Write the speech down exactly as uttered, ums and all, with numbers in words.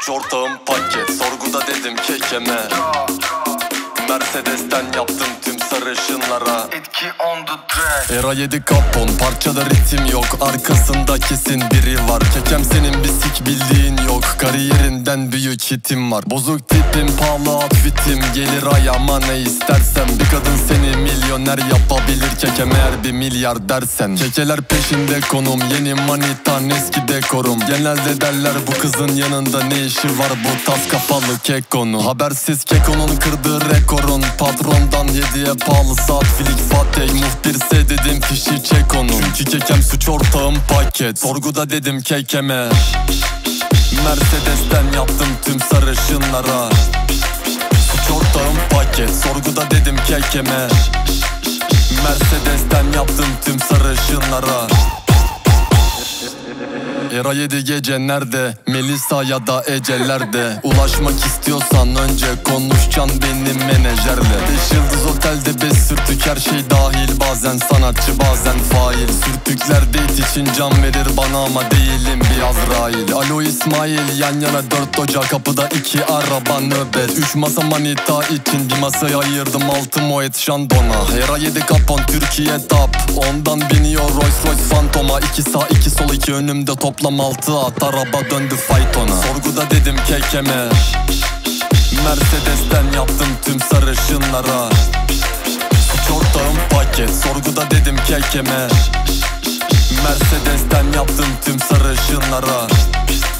suç ortağım paket. Sorguda dedim kekeme. Mercedes'ten yaptım tüm sarışınlara. Etki on the track. Era yedi kapon, parçada ritim yok, arkasında kesin biri var. Kekem senin bir sik bildiğin yok, kariyerinden büyük hitim var. Bozuk tipim, pahalı outfitim, gelir ayağıma ne istersen. Bir kadın seni milyoner yapabilir kekem eğer bir milyar dersen. Kekeler peşinde konum, yeni manitan eski dekorum. Genelde derler bu kızın yanında ne işi var bu tas kapalı kekonu. Habersiz kekonun kırdığı rekorun, patrondan yediye pahalı saat filik fatih. Muhbirse dedim fişi çek onu, çünkü kekem suç ortağım paket. Sorguda dedim kekeme. Mercedes'ten yaptım tüm sarışınlara. Suç ortağım paket. Sorguda dedim kekeme. Mercedes'ten yaptım tüm sarışınlara. Era yedi gece nerede? Melisa ya da Ece'lerde. Ulaşmak istiyorsan önce konuşacaksın benim menajerle. Beş yıldız otelde beş sürtük, her şey dahil. Bazen sanatçı bazen fail. Sürtükler date için can verir bana ama değilim bir Azrail. Alo İsmail, yan yana dört oca, kapıda iki araba nöbet. Üç masa manita için bir masaya ayırdım altı Moet Şandona. Era yedi kapon Türkiye top, ondan biniyor Rolls Royce Phantom'a. İki sağ iki sol iki önümde toplam altı at, araba döndü faytona. Sorguda dedim kekeme. Mercedes'ten yaptım tüm sarışınlara. Suç ortağım paket. Sorguda dedim kekeme. Mercedes'ten yaptım tüm sarışınlara.